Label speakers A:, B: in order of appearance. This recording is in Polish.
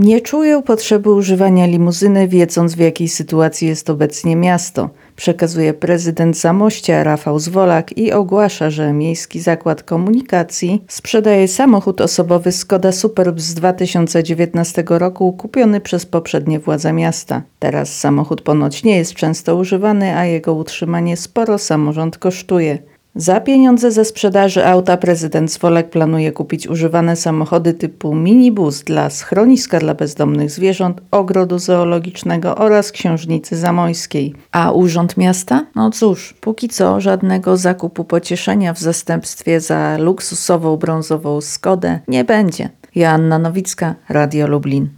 A: Nie czuję potrzeby używania limuzyny, wiedząc w jakiej sytuacji jest obecnie miasto. Przekazuje prezydent Zamościa Rafał Zwolak i ogłasza, że Miejski Zakład Komunikacji sprzedaje samochód osobowy Skoda Superb z 2019 roku kupiony przez poprzednie władze miasta. Teraz samochód ponoć nie jest często używany, a jego utrzymanie sporo samorząd kosztuje. Za pieniądze ze sprzedaży auta prezydent Zwolak planuje kupić używane samochody typu minibus dla schroniska dla bezdomnych zwierząt, ogrodu zoologicznego oraz księżnicy zamojskiej. A urząd miasta? No cóż, póki co żadnego zakupu pocieszenia w zastępstwie za luksusową brązową Skodę nie będzie. Joanna Nowicka, Radio Lublin.